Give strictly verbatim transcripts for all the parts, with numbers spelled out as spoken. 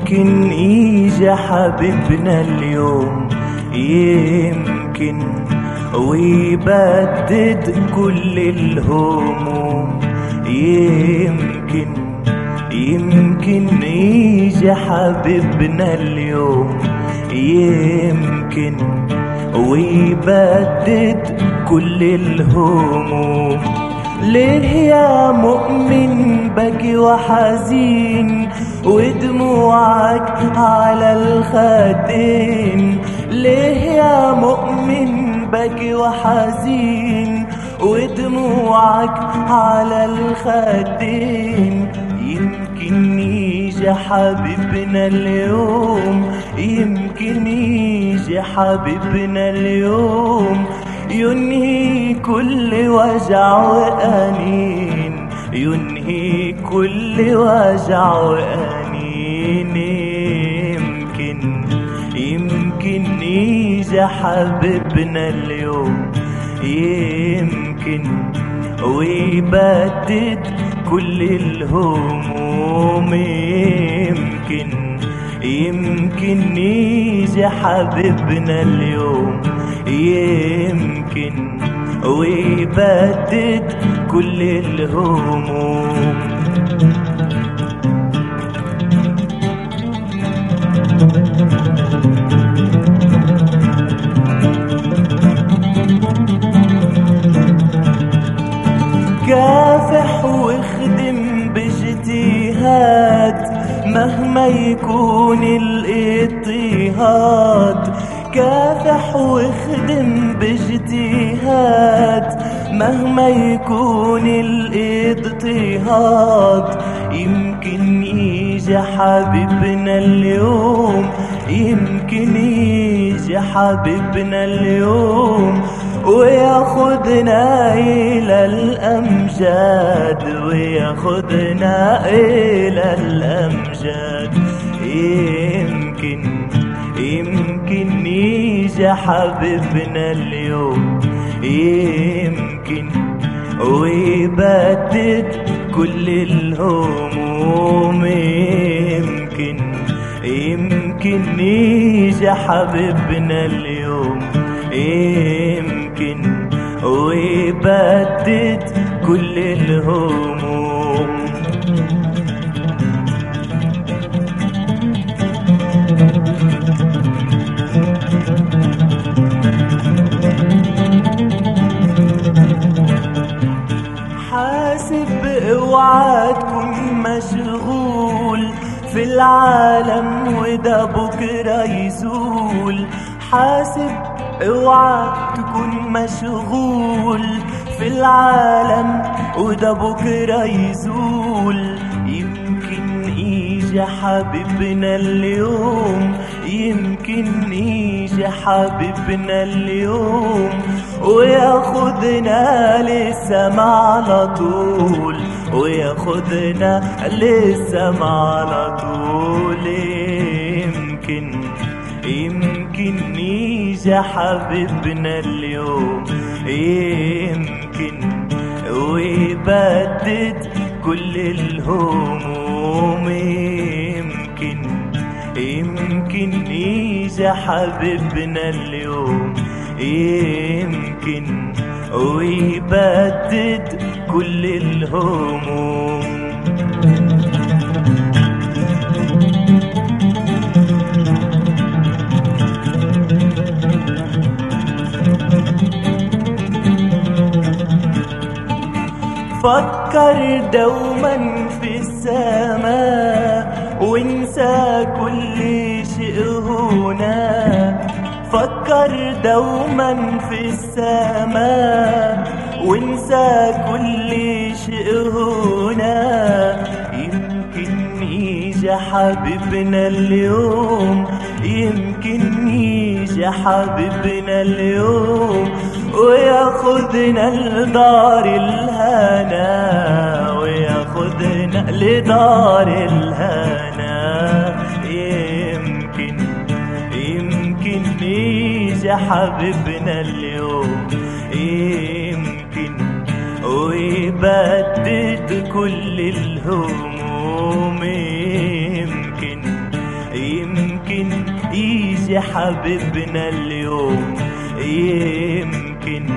يمكن يجي حبيبنا اليوم، يمكن ويبدد كل الهموم. يمكن يمكن يجي حبيبنا اليوم، يمكن ويبدد كل الهموم. ليه يا مؤمن بكي وحزين ودموعك على الخدين؟ ليه يا مؤمن بكي وحزين ودموعك على الخدين؟ يمكن يجي حبيبنا اليوم، يمكن يجي حبيبنا اليوم، ينهي كل وجع وأنين، ينهي كل وجع وأنين. يمكن يمكن يجي حبيبنا اليوم، يمكن ويبدد كل الهموم. يمكن يمكن يجي حبيبنا اليوم، يمكن ويبدد كل الهموم. كافح واخدم باجتهاد مهما يكون الاضطهاد، كافح واخدم باجتهاد مهما يكون الاضطهاد. يمكن يجي حبيبنا اليوم، يمكن يجي حبيبنا اليوم، وياخدنا إلى الأمجاد، وياخدنا إلى الأمجاد. يمكن يمكن يجي حبيبنا اليوم، يمكن ويبدد كل الهموم. يمكن يمكن يجي حبيبنا اليوم، يمكن ويبدد كل الهموم. حاسب اوعى تكون مشغول في العالم وده بكره يزول. حاسب اوعى تكون مشغول في العالم وده بكره يزول. يمكن يجي حبيبنا اليوم، يمكن يجي حبيبنا اليوم، وياخدنا للسما على طول، وياخدنا للسما على طول. يمكن يمكن يجي حبيبنا اليوم، يمكن ويبدد كل الهموم. يمكن يمكن يجي حبيبنا اليوم، يمكن ويبدد كل الهموم. فكر دوما في السماء وانسى كل شيء هنا. فكر دوما في السماء وانسى كل شيء هنا. يمكن يجي حبيبنا اليوم، يمكن يجي حبيبنا اليوم، وياخدنا لدار الهنا، وياخدنا لدار الهنا. يمكن يمكن يجي حبيبنا اليوم، يمكن ويبدد كل الهموم. يمكن يجي حبيبنا اليوم، يمكن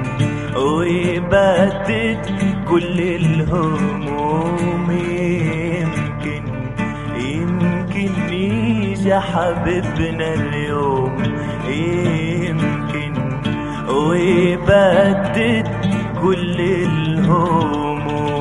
ويبدد كل الهموم. يمكن يمكن يجي حبيبنا اليوم، يمكن ويبدد كل الهموم.